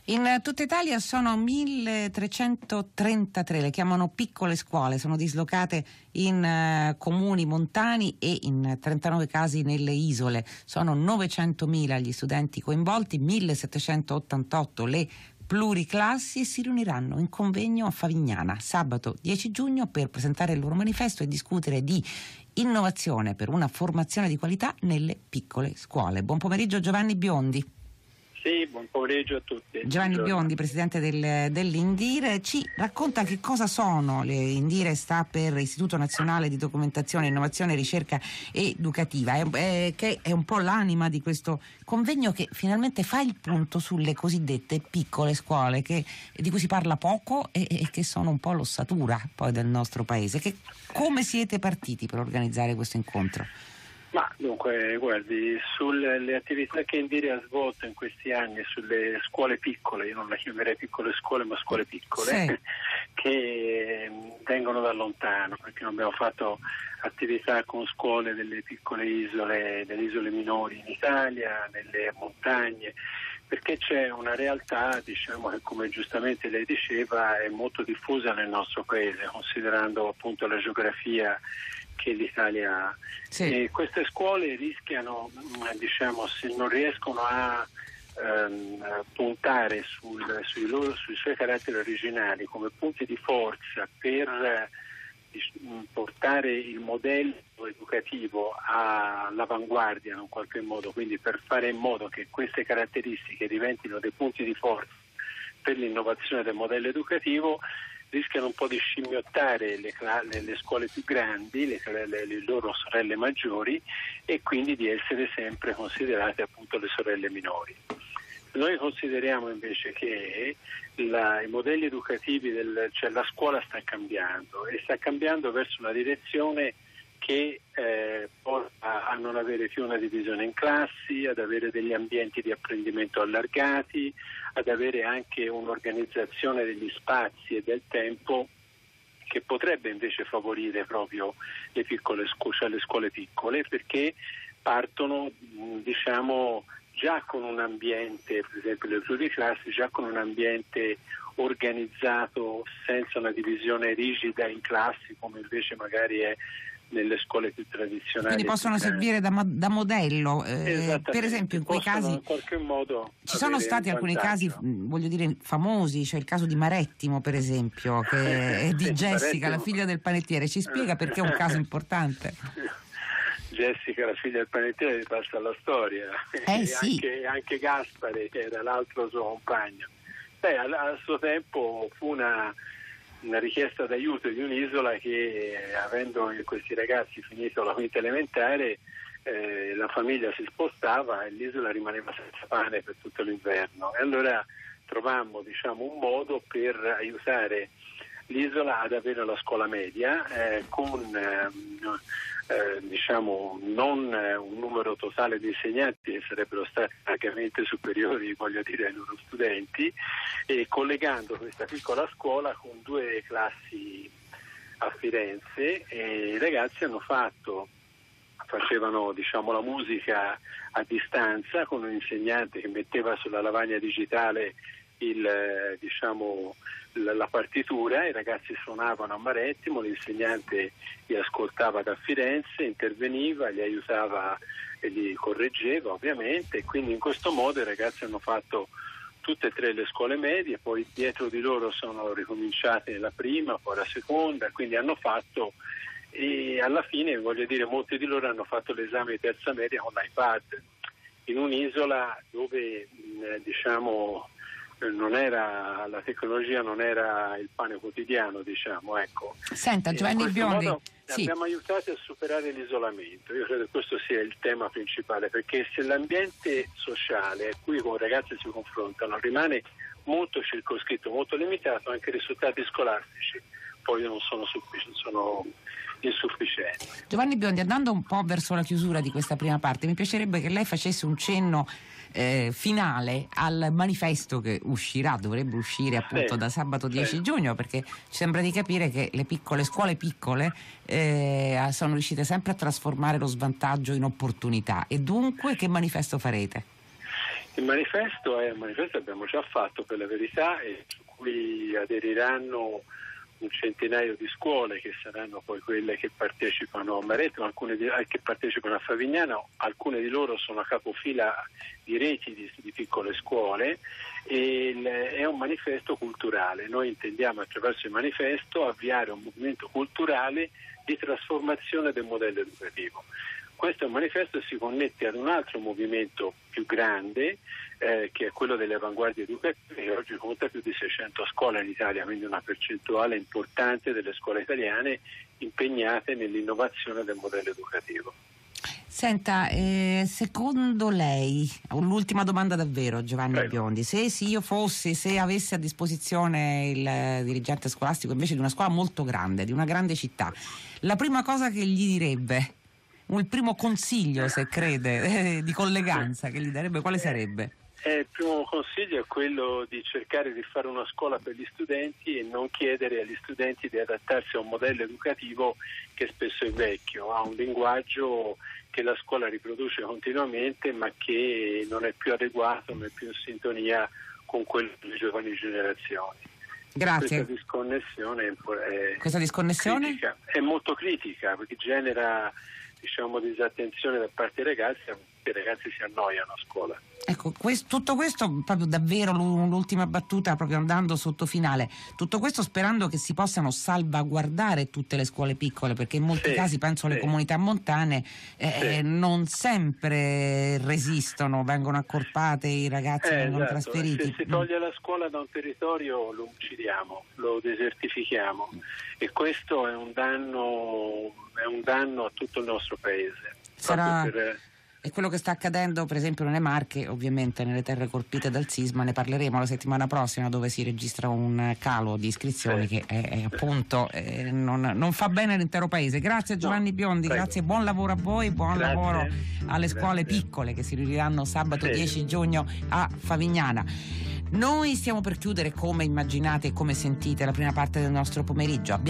In tutta Italia sono 1333, le chiamano piccole scuole, sono dislocate in comuni montani e in 39 casi nelle isole. Sono 900.000 gli studenti coinvolti, 1788 le pluriclassi, e si riuniranno in convegno a Favignana sabato 10 giugno per presentare il loro manifesto e discutere di innovazione per una formazione di qualità nelle piccole scuole. Buon pomeriggio Giovanni Biondi. Sì, buon pomeriggio a tutti. Giovanni Biondi, presidente dell'Indire, ci racconta che cosa sono le Indire. Sta per Istituto Nazionale di Documentazione, Innovazione, Ricerca Educativa, che è un po' l'anima di questo convegno che finalmente fa il punto sulle cosiddette piccole scuole, di cui si parla poco e che sono un po' l'ossatura poi del nostro paese. Come siete partiti per organizzare questo incontro? Ma dunque, guardi, sulle attività che Indire ha svolto in questi anni sulle scuole piccole, io non le chiamerei piccole scuole ma scuole piccole, sì, che vengono da lontano, perché abbiamo fatto attività con scuole delle piccole isole, delle isole minori in Italia, nelle montagne, perché c'è una realtà, diciamo, che come giustamente lei diceva è molto diffusa nel nostro paese, considerando appunto la geografia che l'Italia ha. Sì. E queste scuole rischiano, diciamo, se non riescono a puntare sui suoi caratteri originali come punti di forza per portare il modello educativo all'avanguardia in un qualche modo, quindi per fare in modo che queste caratteristiche diventino dei punti di forza per l'innovazione del modello educativo, rischiano un po' di scimmiottare le scuole più grandi, le loro sorelle maggiori, e quindi di essere sempre considerate appunto le sorelle minori. Noi consideriamo invece che i modelli educativi, cioè la scuola sta cambiando e sta cambiando verso una direzione che porta a non avere più una divisione in classi, ad avere degli ambienti di apprendimento allargati, ad avere anche un'organizzazione degli spazi e del tempo che potrebbe invece favorire proprio le piccole scuole, cioè le scuole piccole, perché partono, diciamo, già con un ambiente, per esempio le pluriclassi, già con un ambiente organizzato senza una divisione rigida in classi come invece magari è nelle scuole più tradizionali. Quindi possono servire da modello. Per esempio in quei casi in qualche modo ci sono stati alcuni casi, voglio dire, famosi, cioè il caso di Marettimo per esempio, che è di Jessica, la figlia del panettiere. Ci spiega perché è un caso importante? Jessica, la figlia del panettiere, passa alla storia. Sì. Anche Gaspare, che era l'altro suo compagno. Al suo tempo fu una richiesta d'aiuto di un'isola che, avendo questi ragazzi finito la quinta elementare, la famiglia si spostava e l'isola rimaneva senza pane per tutto l'inverno. E allora trovammo, diciamo, un modo per aiutare l'isola ad avere la scuola media con diciamo non un numero totale di insegnanti che sarebbero stati largamente superiori, voglio dire, ai loro studenti, e collegando questa piccola scuola con 2 classi a Firenze, e i ragazzi facevano, diciamo, la musica a distanza con un insegnante che metteva sulla lavagna digitale la partitura, i ragazzi suonavano a Marettimo, l'insegnante li ascoltava da Firenze, interveniva, li aiutava e li correggeva ovviamente, e quindi in questo modo i ragazzi hanno fatto tutte e 3 le scuole medie, poi dietro di loro sono ricominciate la prima, poi la seconda, quindi hanno fatto, e alla fine, voglio dire, molti di loro hanno fatto l'esame di terza media con l'iPad in un'isola dove diciamo la tecnologia non era il pane quotidiano, diciamo, ecco. Senta, Giovanni Biondi, sì, abbiamo aiutato a superare l'isolamento. Io credo che questo sia il tema principale, perché se l'ambiente sociale a cui i ragazzi si confrontano rimane molto circoscritto, molto limitato, anche i risultati scolastici poi non sono insufficienti. Giovanni Biondi, andando un po' verso la chiusura di questa prima parte, mi piacerebbe che lei facesse un cenno finale al manifesto che dovrebbe uscire appunto da sabato 10 giugno, perché ci sembra di capire che le scuole piccole sono riuscite sempre a trasformare lo svantaggio in opportunità. E dunque che manifesto farete? Il manifesto è un manifesto che abbiamo già fatto, per la verità, e su cui aderiranno un centinaio di scuole, che saranno poi quelle che partecipano a Maretto, alcune che partecipano a Favignana. Alcune di loro sono a capofila di reti di piccole scuole, e è un manifesto culturale. Noi intendiamo, attraverso il manifesto, avviare un movimento culturale di trasformazione del modello educativo. Questo è un manifesto che si connette ad un altro movimento più grande, che è quello delle avanguardie educative, che oggi conta più di 600 scuole in Italia, quindi una percentuale importante delle scuole italiane impegnate nell'innovazione del modello educativo. Senta, secondo lei, l'ultima domanda davvero, Giovanni Prego. Biondi, se avessi a disposizione il dirigente scolastico invece di una scuola molto grande, di una grande città, la prima cosa che gli direbbe, il primo consiglio, se crede, di colleganza che gli darebbe, quale sarebbe? Il primo consiglio è quello di cercare di fare una scuola per gli studenti e non chiedere agli studenti di adattarsi a un modello educativo che spesso è vecchio, ha un linguaggio che la scuola riproduce continuamente, ma che non è più adeguato, non è più in sintonia con quello delle giovani generazioni. Grazie. Questa disconnessione critica. È molto critica, perché genera, disattenzione da parte dei ragazzi, i ragazzi si annoiano a scuola. Ecco, tutto questo, proprio davvero l'ultima battuta, proprio andando sotto finale, tutto questo sperando che si possano salvaguardare tutte le scuole piccole, perché in molti casi, penso alle comunità montane, non sempre resistono, vengono accorpate, i ragazzi vengono trasferiti. Se si toglie la scuola da un territorio lo uccidiamo, lo desertifichiamo, e questo è un danno a tutto il nostro paese. È quello che sta accadendo per esempio nelle Marche, ovviamente nelle terre colpite dal sisma. Ne parleremo la settimana prossima, dove si registra un calo di iscrizioni che appunto non fa bene all'intero paese. Grazie Giovanni Biondi, prego. Grazie, buon lavoro a voi, lavoro alle scuole piccole che si riuniranno sabato 10 giugno a Favignana. Noi stiamo per chiudere, come immaginate e come sentite, la prima parte del nostro pomeriggio.